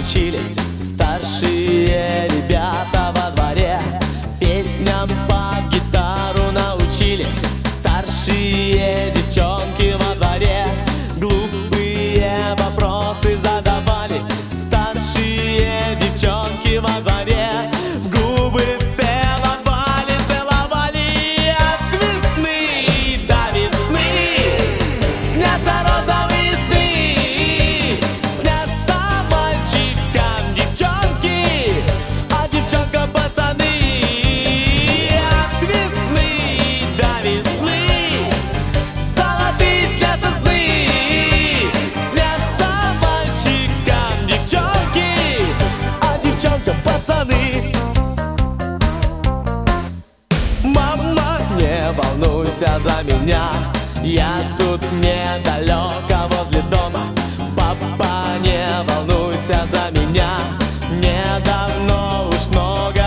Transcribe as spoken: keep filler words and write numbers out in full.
научили старшие ребята во дворе. Песням под гитару научили старшие девчонки во дворе. Глупые вопросы задавали старшие девчонки во дворе. В губы целовали, целовали от весны до весны. Снятся розовые сны, снятся мальчикам девчонки, а девчонкам пацаны. От весны до весны золотые снятся сны, снятся мальчикам девчонки, а девчонкам пацаны. Мама, не волнуйся за меня, я тут недалеко возле дома. Папа, не волнуйся за меня, мне давно уж много